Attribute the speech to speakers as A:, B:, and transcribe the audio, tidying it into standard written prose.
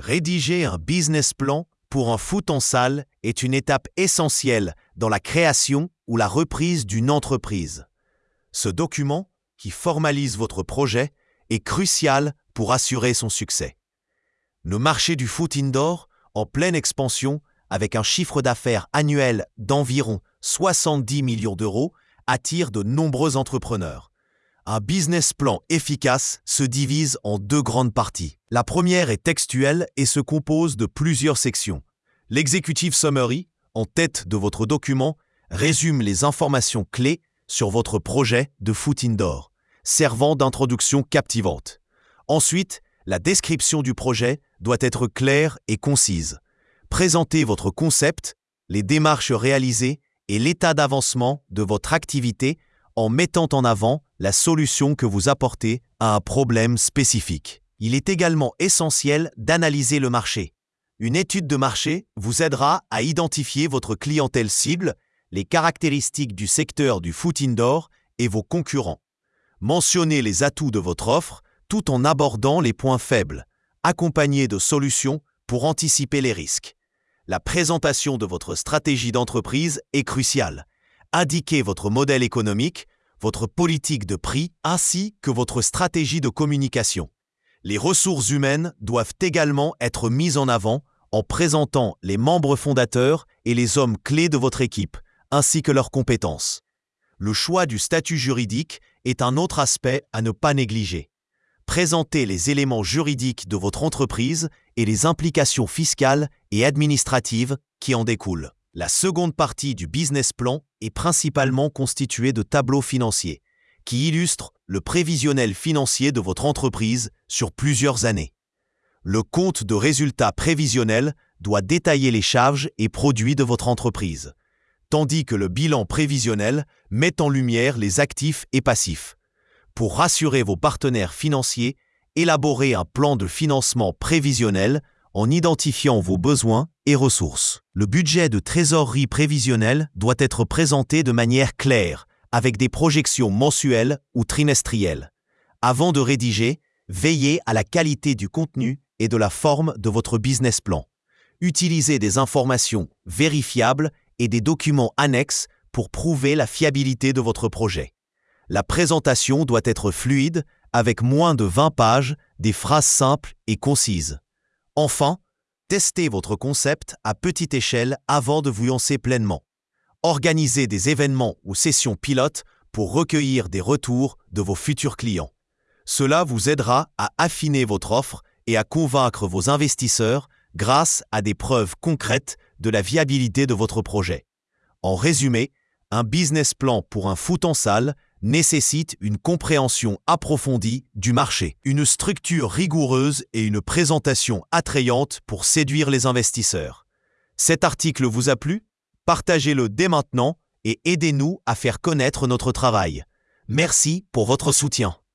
A: Rédiger un business plan pour un foot en salle est une étape essentielle dans la création ou la reprise d'une entreprise. Ce document, qui formalise votre projet, est crucial pour assurer son succès. Le marché du foot indoor, en pleine expansion, avec un chiffre d'affaires annuel d'environ 70 millions d'euros, attire de nombreux entrepreneurs. Un business plan efficace se divise en deux grandes parties. La première est textuelle et se compose de plusieurs sections. L'executive summary, en tête de votre document, résume les informations clés sur votre projet de foot indoor, servant d'introduction captivante. Ensuite, la description du projet doit être claire et concise. Présentez votre concept, les démarches réalisées et l'état d'avancement de votre activité en mettant en avant la solution que vous apportez à un problème spécifique. Il est également essentiel d'analyser le marché. Une étude de marché vous aidera à identifier votre clientèle cible, les caractéristiques du secteur du foot indoor et vos concurrents. Mentionnez les atouts de votre offre tout en abordant les points faibles, accompagnés de solutions pour anticiper les risques. La présentation de votre stratégie d'entreprise est cruciale. Indiquez votre modèle économique, votre politique de prix ainsi que votre stratégie de communication. Les ressources humaines doivent également être mises en avant en présentant les membres fondateurs et les hommes clés de votre équipe, ainsi que leurs compétences. Le choix du statut juridique est un autre aspect à ne pas négliger. Présentez les éléments juridiques de votre entreprise et les implications fiscales et administratives qui en découlent. La seconde partie du business plan est principalement constituée de tableaux financiers qui illustrent le prévisionnel financier de votre entreprise sur plusieurs années. Le compte de résultats prévisionnel doit détailler les charges et produits de votre entreprise, tandis que le bilan prévisionnel met en lumière les actifs et passifs. Pour rassurer vos partenaires financiers, élaborez un plan de financement prévisionnel en identifiant vos besoins et ressources. Le budget de trésorerie prévisionnelle doit être présenté de manière claire, avec des projections mensuelles ou trimestrielles. Avant de rédiger, veillez à la qualité du contenu et de la forme de votre business plan. Utilisez des informations vérifiables et des documents annexes pour prouver la fiabilité de votre projet. La présentation doit être fluide, avec moins de 20 pages, des phrases simples et concises. Enfin, testez votre concept à petite échelle avant de vous lancer pleinement. Organisez des événements ou sessions pilotes pour recueillir des retours de vos futurs clients. Cela vous aidera à affiner votre offre et à convaincre vos investisseurs grâce à des preuves concrètes de la viabilité de votre projet. En résumé, un business plan pour un foot en salle nécessite une compréhension approfondie du marché, une structure rigoureuse et une présentation attrayante pour séduire les investisseurs. Cet article vous a plu? Partagez-le dès maintenant et aidez-nous à faire connaître notre travail. Merci pour votre soutien.